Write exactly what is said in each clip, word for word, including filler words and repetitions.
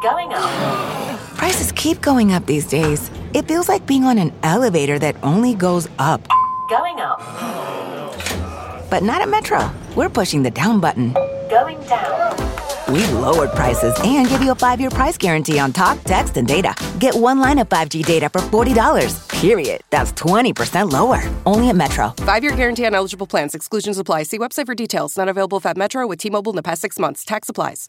Going up. Prices keep going up these days. It feels like being on an elevator that only goes up. Going up. But not at Metro. We're pushing the down button. Going down. We've lowered prices and give you a five-year price guarantee on talk, text, and data. Get one line of five G data for forty dollars. Period. That's twenty percent lower. Only at Metro. Five-year guarantee on eligible plans. Exclusions apply. See website for details. Not available at Metro with T-Mobile in the past six months. Tax applies.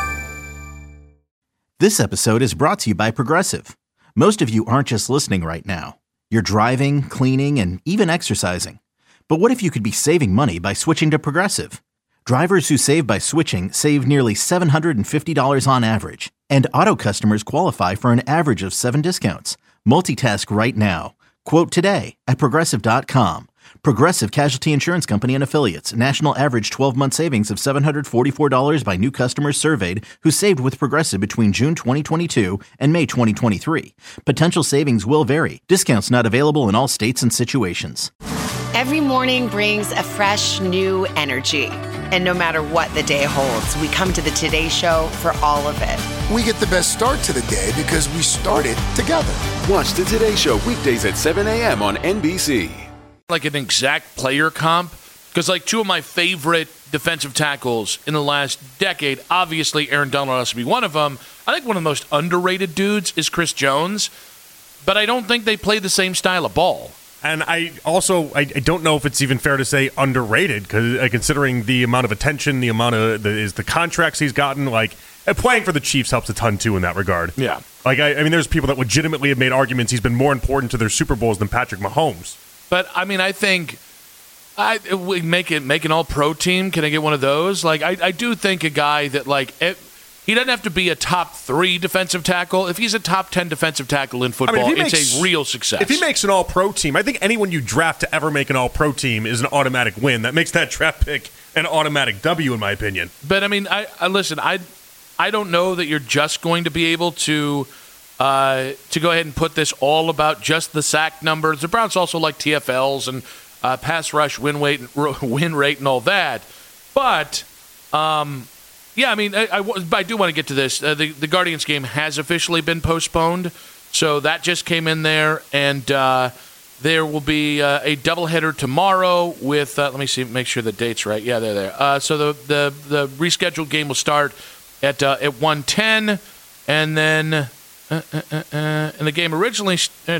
This episode is brought to you by Progressive. Most of you aren't just listening right now. You're driving, cleaning, and even exercising. But what if you could be saving money by switching to Progressive? Drivers who save by switching save nearly seven hundred fifty dollars on average. And auto customers qualify for an average of seven discounts. Multitask right now. Quote today at Progressive dot com. Progressive Casualty Insurance Company and Affiliates. National average twelve-month savings of seven hundred forty-four dollars by new customers surveyed who saved with Progressive between June twenty twenty-two and May twenty twenty-three. Potential savings will vary. Discounts not available in all states and situations. Every morning brings a fresh, new energy. And no matter what the day holds, we come to the Today Show for all of it. We get the best start to the day because we started together. Watch the Today Show weekdays at seven a.m. on N B C. Like an exact player comp, because like two of my favorite defensive tackles in the last decade, obviously Aaron Donald has to be one of them. I think one of the most underrated dudes is Chris Jones, but I don't think they play the same style of ball. And I also I, I don't know if it's even fair to say underrated, because uh, considering the amount of attention, the amount of the, is the contracts he's gotten, like uh, playing for the Chiefs helps a ton too in that regard. Yeah, like I, I mean, there's people that legitimately have made arguments he's been more important to their Super Bowls than Patrick Mahomes. But I mean, I think I we make it make an All-Pro team. Can I get one of those? Like I, I do think a guy that like. It, He doesn't have to be a top three defensive tackle. If he's a top ten defensive tackle in football, I mean, it's makes, a real success. If he makes an all-pro team, I think anyone you draft to ever make an all-pro team is an automatic win. That makes that draft pick an automatic W, in my opinion. But, I mean, I, I listen, I I don't know that you're just going to be able to uh, to go ahead and put this all about just the sack numbers. The Browns also like T F Ls and uh, pass rush, win, weight, win rate, and all that. But... Um, Yeah, I mean, I, I, I do want to get to this. Uh, the, the Guardians game has officially been postponed, so that just came in there, and uh, there will be uh, a doubleheader tomorrow with, uh, let me see, make sure the date's right. Yeah, they're there. Uh, so the, the the rescheduled game will start at uh, at one ten, and then, uh, uh, uh, uh, and the game originally, uh,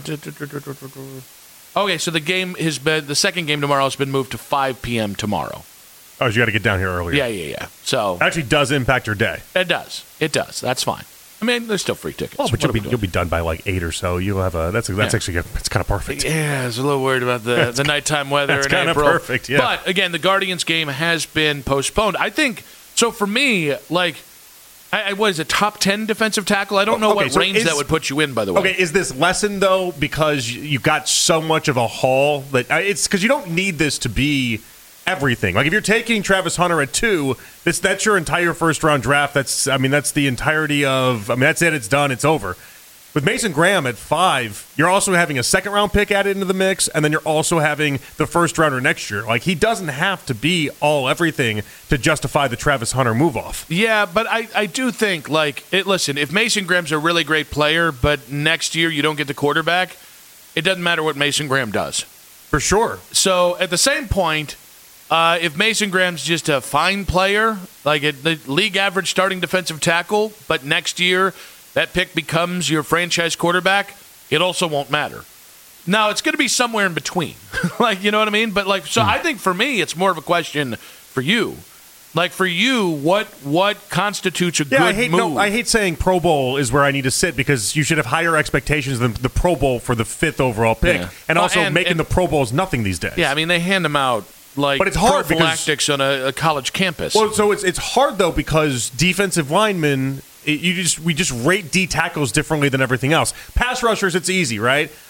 okay, so the game has been, the second game tomorrow has been moved to five p.m. tomorrow. Oh, so you got to get down here earlier. Yeah, yeah, yeah. So it actually does impact your day. It does. It does. That's fine. I mean, there's still free tickets. Oh, but you'll be, you'll be done by like eight or so. You'll have a that's that's yeah. actually it's kind of perfect. Yeah, I was a little worried about the, the nighttime weather that's in kind April. Of perfect. Yeah. But again, the Guardians game has been postponed. I think so. For me, like, I, I what is it? Top ten defensive tackle? I don't know okay, what so range is, that would put you in. By the way, okay, is this lesson though because you got so much of a haul that it's because you don't need this to be everything. Like if you're taking Travis Hunter at two, this that's your entire first round draft. That's I mean that's the entirety of I mean that's it. It's done. It's over. With Mason Graham at five, you're also having a second round pick added into the mix, and then you're also having the first rounder next year. Like he doesn't have to be all everything to justify the Travis Hunter move off. Yeah, but I, I do think like it. Listen, if Mason Graham's a really great player, but next year you don't get the quarterback, it doesn't matter what Mason Graham does. For sure. So at the same point. Uh, if Mason Graham's just a fine player, like a, the league average starting defensive tackle, but next year that pick becomes your franchise quarterback, it also won't matter. Now, it's going to be somewhere in between. like, you know what I mean? But, like, so mm. I think for me, it's more of a question for you. Like, for you, what what constitutes a yeah, good I hate, move? No, I hate saying Pro Bowl is where I need to sit because you should have higher expectations than the Pro Bowl for the fifth overall pick. Yeah. And well, also and, making and, the Pro Bowl is nothing these days. Yeah, I mean, they hand them out. Like but it's hard prophylactics because, on a, a college campus. Well, so it's it's hard though because defensive linemen, it, you just we just rate D tackles differently than everything else. Pass rushers, it's easy, right?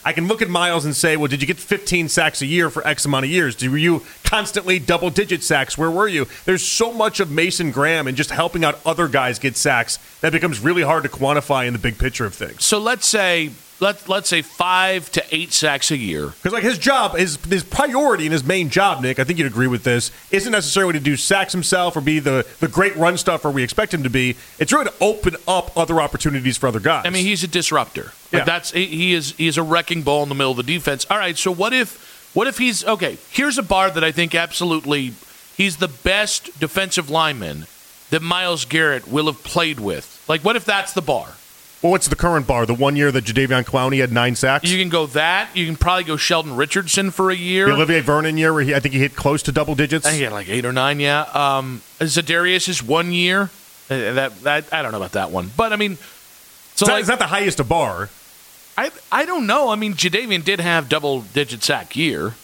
I can look at Miles and say, well, did you get fifteen sacks a year for X amount of years? Were you constantly double-digit sacks? Where were you? There's so much of Mason Graham and just helping out other guys get sacks that becomes really hard to quantify in the big picture of things. So let's say let let's say five to eight sacks a year. Because like his job, his his priority and his main job, Nick, I think you'd agree with this, isn't necessarily to do sacks himself or be the, the great run stuffer we expect him to be. It's really to open up other opportunities for other guys. I mean, he's a disruptor. Like Yeah. that's he is he is a wrecking ball in the middle of the defense. All right, so what if what if he's okay? Here's a bar that I think absolutely he's the best defensive lineman that Myles Garrett will have played with. Like, what if that's the bar? Well, what's the current bar? The one year that Jadeveon Clowney had nine sacks? You can go that. You can probably go Sheldon Richardson for a year. The Olivier Vernon year where he, I think he hit close to double digits. He had like eight or nine, yeah. Um, Zadarius is one year. Uh, that that I don't know about that one, but I mean, so it's, not, like, it's not the highest of bar. I I don't know. I mean, Jadeveon did have double digit sack year.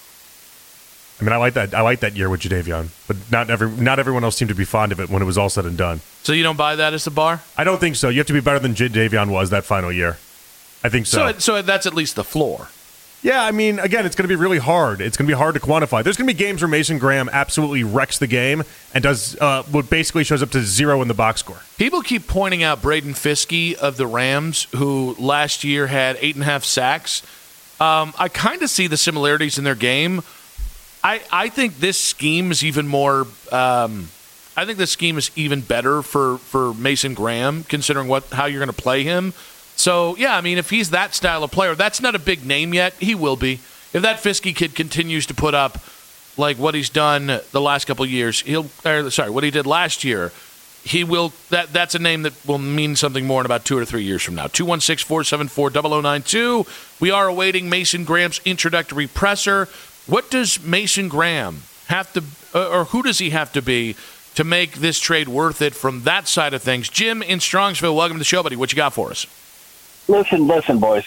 I mean, I like that. I like that year with Jadeveon, but not every not everyone else seemed to be fond of it when it was all said and done. So you don't buy that as the bar? I don't think so. You have to be better than Jadeveon was that final year. I think so. So so that's at least the floor. Yeah, I mean, again, it's going to be really hard. It's going to be hard to quantify. There's going to be games where Mason Graham absolutely wrecks the game and does uh, what basically shows up to zero in the box score. People keep pointing out Braden Fiskey of the Rams, who last year had eight and a half sacks. Um, I kind of see the similarities in their game. I, I think this scheme is even more. Um, I think this scheme is even better for, for Mason Graham, considering what how you're going to play him. So yeah, I mean, if he's that style of player, that's not a big name yet. He will be. If that Fiskey kid continues to put up like what he's done the last couple of years, he'll. Or, sorry, what he did last year, he will. That that's a name that will mean something more in about two or three years from now. two one six, four seven four, zero zero nine two. We are awaiting Mason Graham's introductory presser. What does Mason Graham have to, or who does he have to be to make this trade worth it from that side of things? Jim in Strongsville, welcome to the show, buddy. What you got for us? Listen, listen, boys.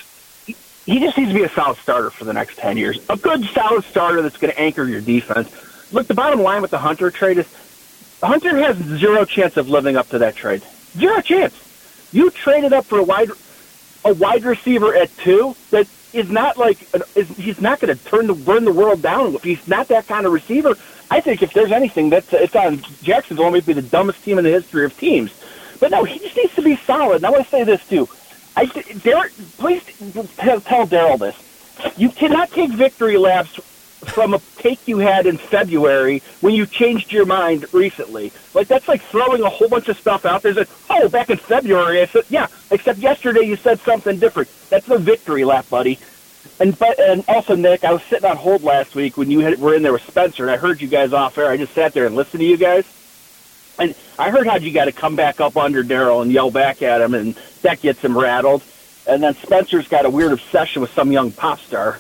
He just needs to be a solid starter for the next ten years. A good, solid starter that's going to anchor your defense. Look, the bottom line with the Hunter trade is Hunter has zero chance of living up to that trade. Zero chance. You traded up for a wide, a wide receiver at two that is not like is, he's not going to turn the burn the world down. If he's not that kind of receiver, I think if there's anything that's it's on Jacksonville, maybe the dumbest team in the history of teams. But no, he just needs to be solid. And I want to say this too. I Derek, please tell, tell Daryl this. You cannot take victory laps from a take you had in February when you changed your mind recently. Like that's like throwing a whole bunch of stuff out there. Like, oh, back in February I said, yeah. Except yesterday you said something different. That's a victory lap, buddy. And but and also, Nick, I was sitting on hold last week when you had, were in there with Spencer, and I heard you guys off air. I just sat there and listened to you guys, and I heard how you got to come back up under Daryl and yell back at him, and that gets him rattled. And then Spencer's got a weird obsession with some young pop star.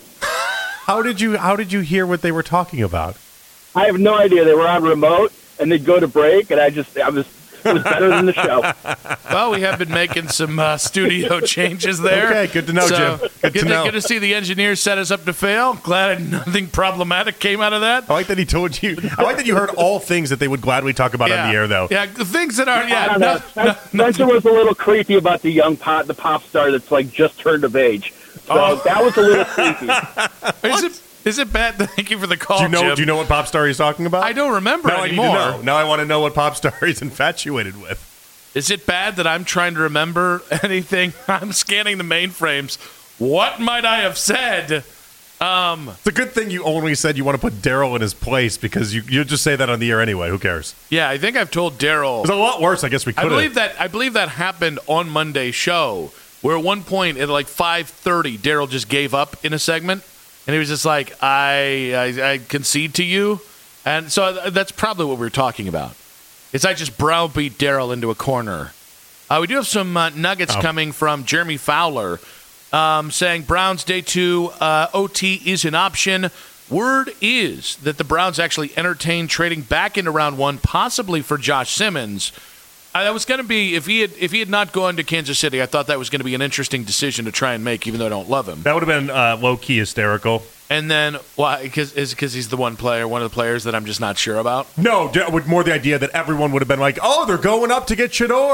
How did you How did you hear what they were talking about? I have no idea. They were on remote, and they'd go to break, and I just I was. It was better than the show. Well, we have been making some uh, studio changes there. Okay, good to know, so, Jim. Good, good to, to know. Good to see the engineers set us up to fail. Glad nothing problematic came out of that. I like that he told you. I like that you heard all things that they would gladly talk about yeah. on the air, though. Yeah, the things that are. Yeah, I don't no, know. no, Spencer was a little creepy about the young pop, the pop star that's like just turned of age. So oh. that was a little creepy. Is it? Is it bad? Thank you for the call, Do you know? Jim. Do you know what pop star he's talking about? I don't remember now anymore. I need to know. Now I want to know what pop star he's infatuated with. Is it bad that I'm trying to remember anything? I'm scanning the mainframes. What might I have said? Um, it's a good thing you only said you want to put Daryl in his place because you you just say that on the air anyway. Who cares? Yeah, I think I've told Daryl. It was a lot worse. I guess we could. I believe that. I believe that happened on Monday's show, where at one point at like five thirty, Daryl just gave up in a segment, and he was just like, "I, I, I concede to you," and so that's probably what we were talking about. It's I just browbeat Daryl into a corner. Uh, we do have some uh, nuggets oh. coming from Jeremy Fowler um, saying Browns day two uh, O T is an option. Word is that the Browns actually entertained trading back into round one, possibly for Josh Simmons. Uh, that was going to be if he had if he had not gone to Kansas City. I thought that was going to be an interesting decision to try and make, even though I don't love him. That would have been uh, low key hysterical. And then why? Because is because he's the one player, one of the players that I'm just not sure about. No, with more the idea that everyone would have been like, "Oh, they're going up to get Shador."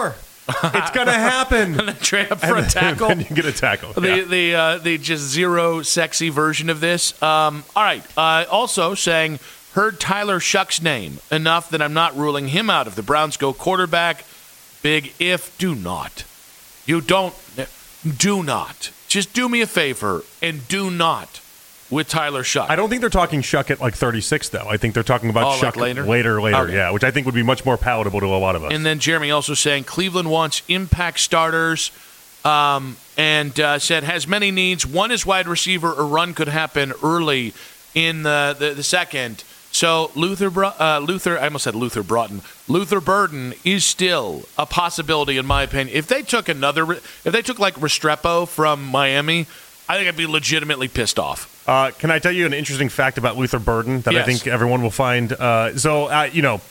It's going to happen. And then trade up for and a tackle. And you get a tackle. The yeah. the uh, the just zero sexy version of this. Um, all right. Uh, also saying, heard Tyler Shuck's name enough that I'm not ruling him out. If the Browns go quarterback, big if. Do not. You don't. Do not. Just do me a favor and do not with Tyler Shuck. I don't think they're talking Shuck at like thirty-six, though. I think they're talking about Oh, Shuck like later? later, later Okay. yeah, which I think would be much more palatable to a lot of us. And then Jeremy also saying Cleveland wants impact starters um, and uh, said has many needs. One is wide receiver. A run could happen early in the, the, the second. So Luther, Bro- uh, Luther, I almost said Luther Broughton. Luther Burden is still a possibility in my opinion. If they took another, if they took like Restrepo from Miami, I think I'd be legitimately pissed off. Uh, can I tell you an interesting fact about Luther Burden that Yes. I think everyone will find? Uh, so, uh, you know,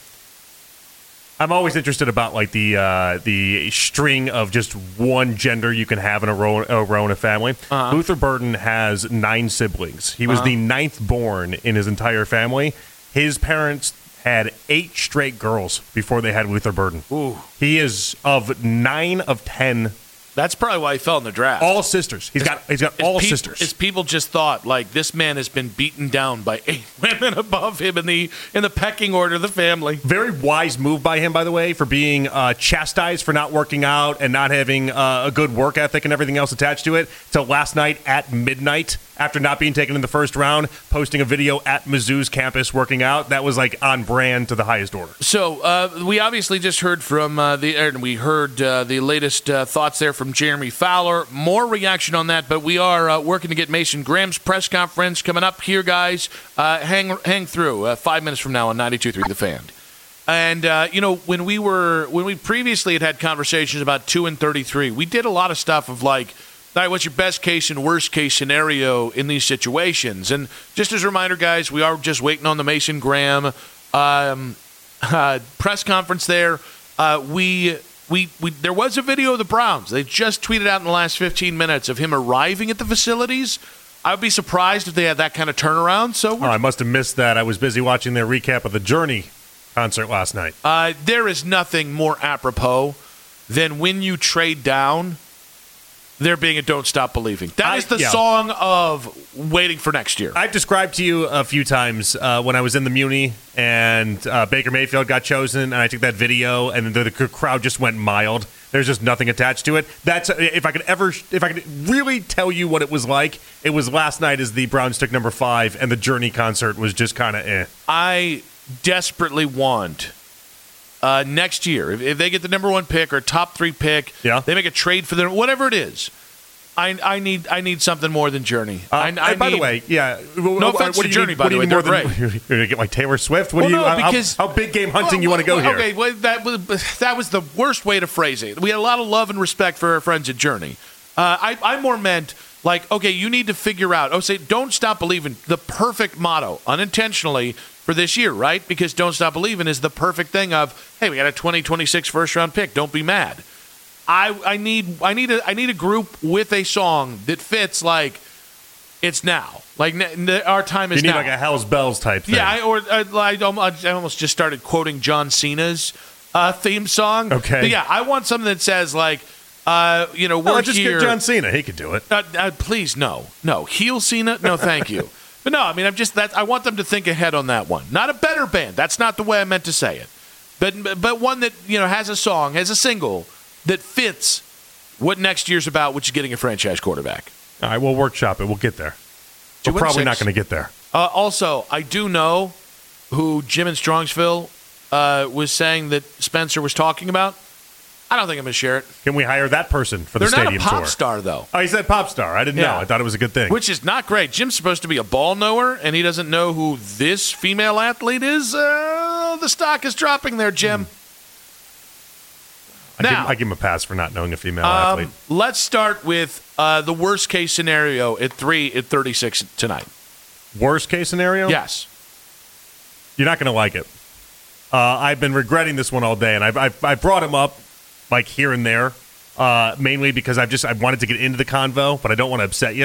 I'm always interested about like the uh, the string of just one gender you can have in a row, a row in a family. Uh-huh. Luther Burden has nine siblings. He was Uh-huh. the ninth born in his entire family. His parents had eight straight girls before they had Luther Burden. Ooh. He is of nine of ten. That's probably why he fell in the draft. All sisters. He's got he's got It's all peop- sisters. It's people just thought like this man has been beaten down by eight women above him in the in the pecking order of the family. Very wise move by him, by the way, for being uh, chastised for not working out and not having uh, a good work ethic and everything else attached to it. So last night at midnight, after not being taken in the first round, posting a video at Mizzou's campus working out. That was like on brand to the highest order. So uh, we obviously just heard from uh, the and we heard uh, the latest uh, thoughts there from Jeremy Fowler. More reaction on that, but we are uh, working to get Mason Graham's press conference coming up here, guys. Uh, hang hang through uh, five minutes from now on ninety-two point three The Fan. And uh, you know when we were when we previously had had conversations about two and thirty-three, we did a lot of stuff of like, all right, what's your best case and worst case scenario in these situations? And just as a reminder, guys, we are just waiting on the Mason Graham um, uh, press conference there. Uh, we, we, we, there was a video of the Browns. They just tweeted out in the last fifteen minutes of him arriving at the facilities. I would be surprised if they had that kind of turnaround. So Oh, I must have missed that. I was busy watching their recap of the Journey concert last night. uh, there is nothing more apropos than when you trade down, there being a Don't Stop Believing. That I- is the yeah. song of waiting for next year. I've described to you a few times uh, when I was in the Muni and uh, Baker Mayfield got chosen, and I took that video, and the, the crowd just went mild. There's just nothing attached to it. That's if I could ever, if I could really tell you what it was like, it was last night as the Browns took number five, and the Journey concert was just kind of eh. I desperately want uh, next year, if, if they get the number one pick or top three pick, Yeah. they make a trade for them, whatever it is. I, I need I need something more than Journey. Uh, I, I and by the need- way, yeah. No offense to Journey, by the way, More they're than, you're gonna get like Taylor Swift. What Well, do you? no, how- because- how, how big game hunting Well, you want to go well, here? Okay, well, that was that was the worst way to phrase it. We had a lot of love and respect for our friends at Journey. Uh, I I more meant like, okay, you need to figure out. Oh, say don't stop believing. The perfect motto, unintentionally for this year, right? Because don't stop believing is the perfect thing of, hey, we got a twenty twenty-six first round pick. Don't be mad. I I need I need a I need a group with a song that fits like it's now. Like n- n- our time is You need now. like a Hell's Bells type thing. Yeah, I, or uh, I, almost, I almost just started quoting John Cena's uh, theme song. Okay. But yeah, I want something that says like, uh, you know, we're Oh, just here. get John Cena. He could do it. Uh, uh, please, no, no, heel Cena, no, thank you. But no, I mean, I'm just that I want them to think ahead on that one. Not a better band. That's not the way I meant to say it. But but one that you know has a song, has a single that fits what next year's about, which is getting a franchise quarterback. All right, we'll workshop it. We'll get there. Two We're and probably six. not going to get there. Uh, also, I do know who Jim in Strongsville uh, was saying that Spencer was talking about. I don't think I'm going to share it. Can we hire that person for the They're not stadium a pop tour? star, though, Oh, he said pop star. I didn't Yeah. know. I thought it was a good thing. which is not great. Jim's supposed to be a ball knower, and he doesn't know who this female athlete is. Uh, the stock is dropping there, Jim. I, give, now- I give him a pass for not knowing a female Um, athlete. let's start with uh, the worst case scenario at three at thirty-six tonight. Worst case scenario? Yes. You're not going to like it. Uh, I've been regretting this one all day, and I've, I've, I've brought him up like here and there, uh, mainly because I've just I wanted to get into the convo, but I don't want to upset you.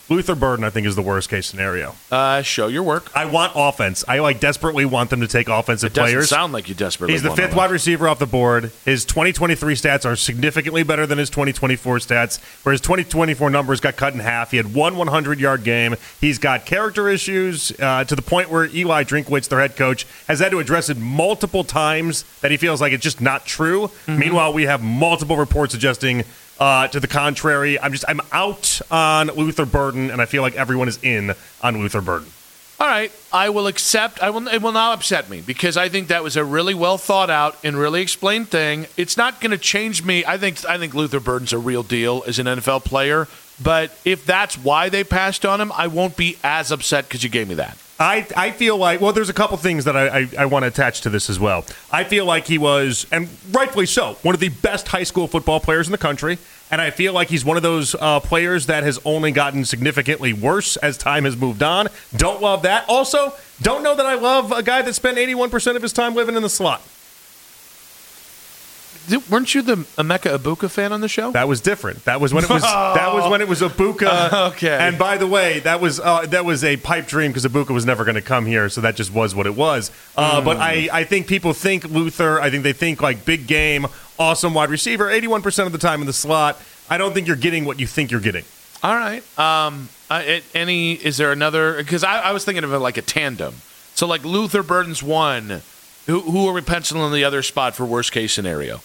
Luther Burden, I think, is the worst case scenario. Uh, show your work. I want offense. I like desperately want them to take offensive it doesn't players. Sound like you desperately. He's the want fifth them. wide receiver off the board. His twenty twenty-three stats are significantly better than his twenty twenty-four stats, where his twenty twenty-four numbers got cut in half. He had one hundred-yard game. He's got character issues uh, to the point where Eli Drinkwitz, their head coach, has had to address it multiple times that he feels like it's just not true. Mm-hmm. Meanwhile, we have multiple reports suggesting Uh, to the contrary. I'm just I'm out on Luther Burden, and I feel like everyone is in on Luther Burden. All right, I will accept. I will. It will not upset me because I think that was a really well thought out and really explained thing. It's not going to change me. I think. I think Luther Burden's a real deal as an N F L player. But if that's why they passed on him, I won't be as upset because you gave me that. I, I feel like, well, there's a couple things that I, I, I want to attach to this as well. I feel like he was, and rightfully so, one of the best high school football players in the country. And I feel like he's one of those uh, players that has only gotten significantly worse as time has moved on. Don't love that. Also, don't know that I love a guy that spent eighty-one percent of his time living in the slot. Weren't you the Emeka Ibuka fan on the show? That was different. That was when it was. Oh. That was when it was Ibuka. Uh, okay. And by the way, that was uh, that was a pipe dream because Ibuka was never going to come here, so that just was what it was. Uh, mm. But I, I think people think Luther. I think they think like big game, awesome wide receiver, eighty-one percent of the time in the slot. I don't think you're getting what you think you're getting. All right. Um. Uh, it, any? Is there another? Because I, I was thinking of it like a tandem. So like Luther Burden's one. Who who are we penciling in the other spot for worst case scenario?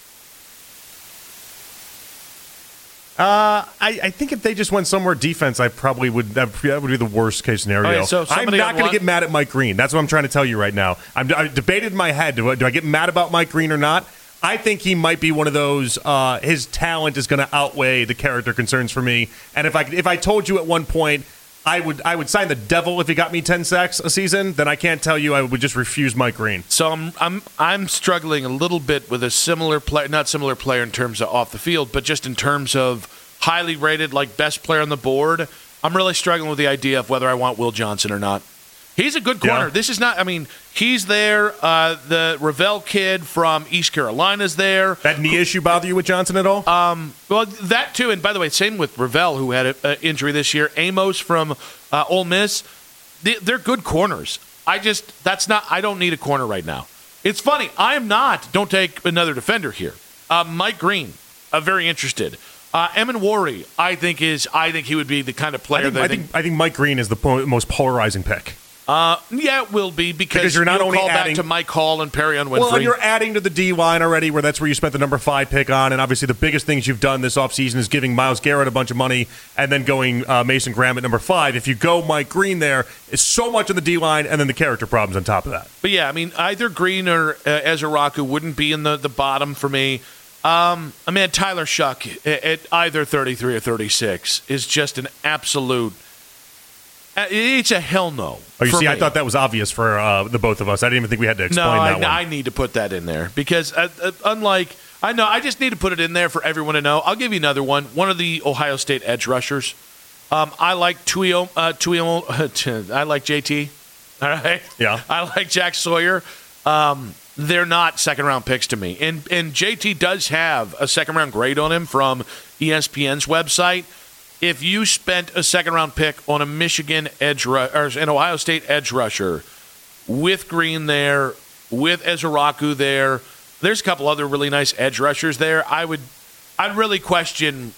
Uh, I, I think if they just went somewhere defense, I probably would. That would be the worst case scenario. Okay, so I'm not going to get mad at Mike Green. That's what I'm trying to tell you right now. I'm, I debated in my head. Do I, do I get mad about Mike Green or not? I think he might be one of those. Uh, his talent is going to outweigh the character concerns for me. And if I if I told you at one point I would I would sign the devil if he got me ten sacks a season, then I can't tell you I would just refuse Mike Green. So I'm I'm I'm struggling a little bit with a similar player, not similar player in terms of off the field, but just in terms of highly rated, like best player on the board. I'm really struggling with the idea of whether I want Will Johnson or not. He's a good corner. Yeah. This is not, I mean, he's there. Uh, the Ravel kid from East Carolina's there. That knee issue bother you with Johnson at all? Um, well, that too. And by the way, same with Ravel, who had an injury this year. Amos from uh, Ole Miss. They, they're good corners. I just, that's not, I don't need a corner right now. It's funny. I am not, don't take another defender here. Uh, Mike Green, uh, very interested. Uh, Emin Wari, I think is, I think he would be the kind of player I think, that I think, I think Mike Green is the po- most polarizing pick. Uh, yeah, it will be because, because you're not you'll only call adding back to Mike Hall and Perrion Winfrey. Well, and you're adding to the D line already, where that's where you spent the number five pick on, and obviously the biggest things you've done this offseason is giving Myles Garrett a bunch of money and then going uh, Mason Graham at number five. If you go Mike Green there, it's so much on the D line, and then the character problems on top of that. But yeah, I mean, either Green or uh, Ezra-Raku wouldn't be in the, the bottom for me. Um, I mean, Tyler Shuck at, at either thirty-three or thirty-six is just an absolute. It's a hell no. Oh, you see, me. I thought that was obvious for uh, the both of us. I didn't even think we had to explain no, that I, one. I need to put that in there because, uh, uh, unlike, I know, I just need to put it in there for everyone to know. I'll give you another one. One of the Ohio State edge rushers. Um, I like Tuio, uh, Tuio, I like J T. All right. Yeah. I like Jack Sawyer. Um, they're not second round picks to me, and and J T does have a second round grade on him from E S P N's website. If you spent a second-round pick on a Michigan edge ru- or an Ohio State edge rusher with Green there, with Ezra-Raku there, there's a couple other really nice edge rushers there. I would, I'd really question.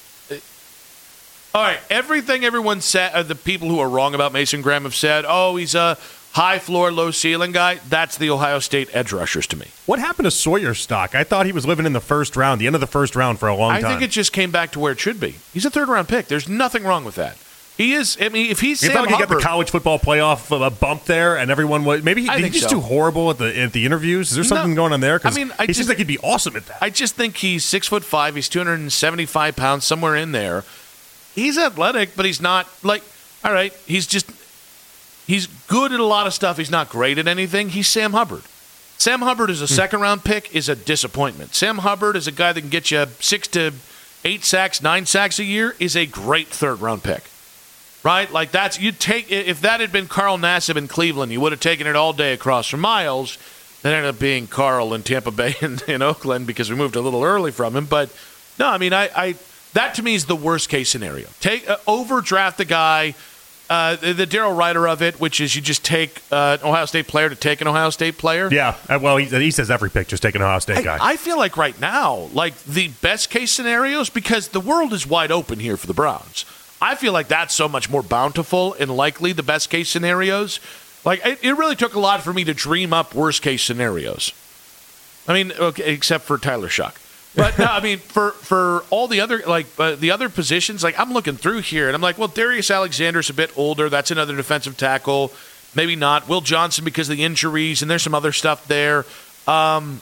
All right, everything everyone said, uh, the people who are wrong about Mason Graham have said, oh, he's a high floor, low ceiling guy. That's the Ohio State edge rushers to me. What happened to Sawyer's stock? I thought he was living in the first round, the end of the first round for a long I time. think it just came back to where it should be. He's a third round pick. There's nothing wrong with that. He is. I mean, if he's you Sam thought he Hubbard, got the college football playoff uh, bump there, and everyone was maybe he, I did he think just so. too horrible at the at the interviews. Is there something No. going on there? 'Cause I mean, I he just, seems like he'd be awesome at that. I just think he's six foot five. He's two hundred seventy-five pounds, somewhere in there. He's athletic, but he's not like. All right, he's just. He's good at a lot of stuff. He's not great at anything. He's Sam Hubbard. Sam Hubbard is a second-round pick is a disappointment. Sam Hubbard is a guy that can get you six to eight sacks, nine sacks a year, is a great third-round pick. Right? Like that's you take if that had been Carl Nassib in Cleveland, you would have taken it all day across from Miles. That ended up being Carl in Tampa Bay and in Oakland because we moved a little early from him. But no, I mean I, I That to me is the worst case scenario. Take uh, overdraft the guy. Uh, the the Daryl Ryder of it, which is you just take uh, an Ohio State player to take an Ohio State player. Yeah, uh, well, he, he says every pick just take an Ohio State guy. I, I feel like right now, like the best case scenarios, because the world is wide open here for the Browns. I feel like that's so much more bountiful and likely the best case scenarios. Like it, it really took a lot for me to dream up worst case scenarios. I mean, okay, except for Tyler Shuck. But no, I mean, for, for all the other like uh, the other positions, like I'm looking through here and I'm like, well, Darius Alexander's a bit older. That's another defensive tackle. Maybe not. Will Johnson because of the injuries, and there's some other stuff there. Um,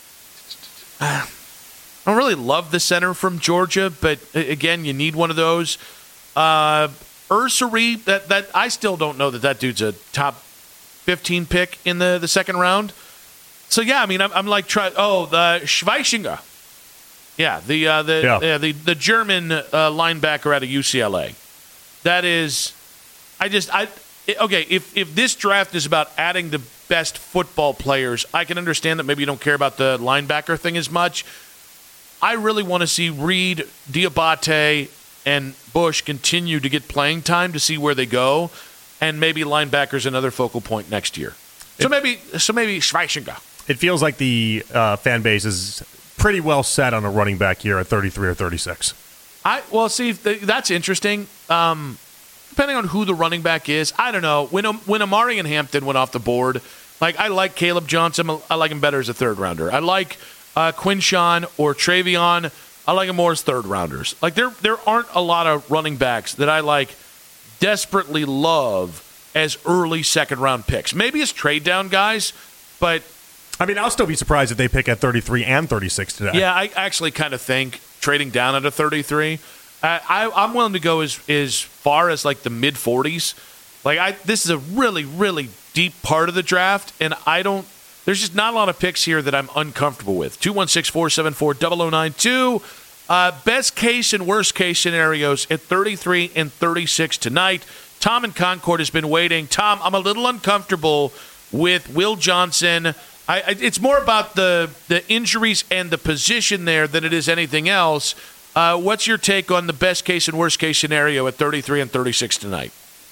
I don't really love the center from Georgia, but again, you need one of those. Uh, Ursary, that that I still don't know that that dude's a top fifteen pick in the, the second round. So yeah, I mean, I'm, I'm like, try. Oh, the Schweizinger. Yeah, the uh, the yeah. Yeah, the the German uh, linebacker out of U C L A. That is, I just I it, okay. If if this draft is about adding the best football players, I can understand that maybe you don't care about the linebacker thing as much. I really want to see Reed, Diabate, and Bush continue to get playing time to see where they go, and maybe linebackers another focal point next year. So it, maybe so maybe Schweizinger. It feels like the uh, fan base is pretty well set on a running back here at thirty-three or thirty-six. I well, see, that's interesting. Um, depending on who the running back is, I don't know. When when Amari and Hampton went off the board, like I like Caleb Johnson. I like him better as a third rounder. I like uh, Quinshawn or Travion. I like him more as third rounders. Like there there aren't a lot of running backs that I like desperately love as early second round picks. Maybe as trade down guys, but. I mean, I'll still be surprised if they pick at thirty-three and thirty-six today. Yeah, I actually kind of think trading down at a thirty-three, uh, I, I'm willing to go as, as far as like the mid forties. Like, I this is a really, really deep part of the draft, and I don't – there's just not a lot of picks here that I'm uncomfortable with. two one six, four seven four, zero zero nine two. Uh, best case and worst case scenarios at thirty-three and thirty-six tonight. Tom in Concord has been waiting. Tom, I'm a little uncomfortable with Will Johnson – I, it's more about the, the injuries and the position there than it is anything else. Uh, what's your take on the best case and worst case scenario at thirty-three and thirty-six tonight?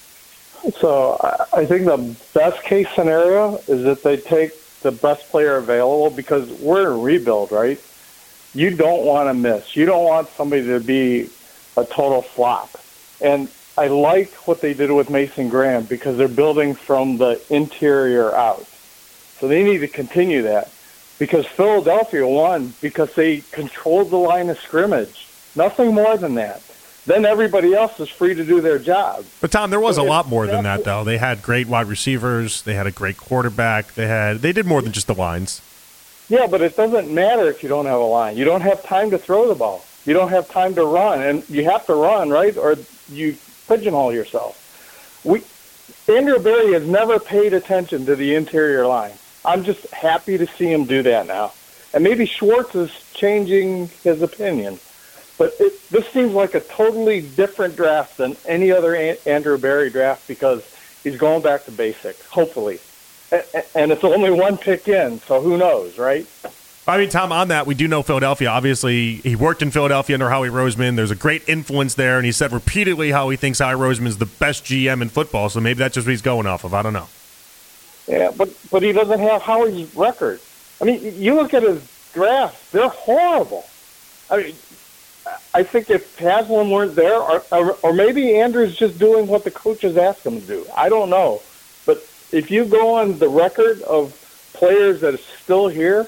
So I think the best case scenario is that they take the best player available because we're in rebuild, right? You don't want to miss. You don't want somebody to be a total flop. And I like what they did with Mason Graham because they're building from the interior out. So they need to continue that because Philadelphia won because they controlled the line of scrimmage. Nothing more than that. Then everybody else is free to do their job. But, Tom, there was a lot more than that, though. They had great wide receivers. They had a great quarterback. They had they did more than just the lines. Yeah, but it doesn't matter if you don't have a line. You don't have time to throw the ball. You don't have time to run. And you have to run, right, or you pigeonhole yourself. We Andrew Berry has never paid attention to the interior line. I'm just happy to see him do that now. And maybe Schwartz is changing his opinion. But it, this seems like a totally different draft than any other a- Andrew Berry draft because he's going back to basic, hopefully. A- and it's only one pick in, so who knows, right? I mean, Tom, on that, we do know Philadelphia. Obviously, he worked in Philadelphia under Howie Roseman. There's a great influence there, and he said repeatedly how he thinks Howie Roseman is the best G M in football, so maybe that's just what he's going off of. I don't know. Yeah, but but he doesn't have Howie's record. I mean, you look at his drafts; they're horrible. I mean, I think if Haslam weren't there, or, or, or maybe Andrew's just doing what the coaches ask him to do. I don't know. But if you go on the record of players that are still here,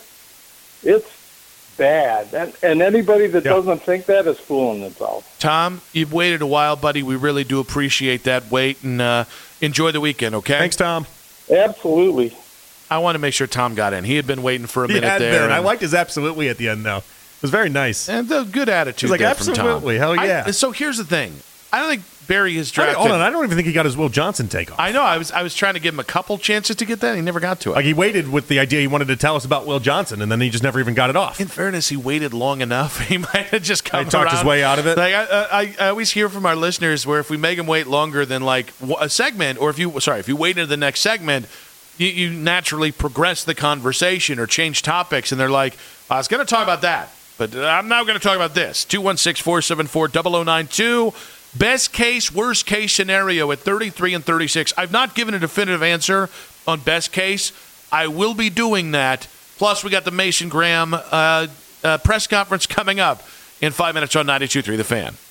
it's bad. And, and anybody that yep. doesn't think that is fooling themselves. Tom, you've waited a while, buddy. We really do appreciate that wait, and uh, enjoy the weekend, okay? Thanks, Tom. Absolutely. I want to make sure Tom got in. He had been waiting for a he minute had there. Been. I liked his absolutely at the end, though. It was very nice. And a good attitude He's like, there absolutely. from Tom. Hell yeah. I, so here's the thing. I don't think Barry has drafted. I, hold on. I don't even think he got his Will Johnson take off. I know. I was I was trying to give him a couple chances to get that. And he never got to it. Like he waited with the idea he wanted to tell us about Will Johnson, and then he just never even got it off. In fairness, he waited long enough. He might have just come He talked around. his way out of it. Like I, I, I always hear from our listeners where if we make him wait longer than like a segment, or if you sorry, if you wait into the next segment, you, you naturally progress the conversation or change topics, and they're like, I was going to talk about that. But uh, I'm now going to talk about this. two one six, four seven four, zero zero nine two. Best case, worst case scenario at thirty-three and thirty-six. I've not given a definitive answer on best case. I will be doing that. Plus, we got the Mason Graham uh, uh, press conference coming up in five minutes on ninety-two point three The Fan.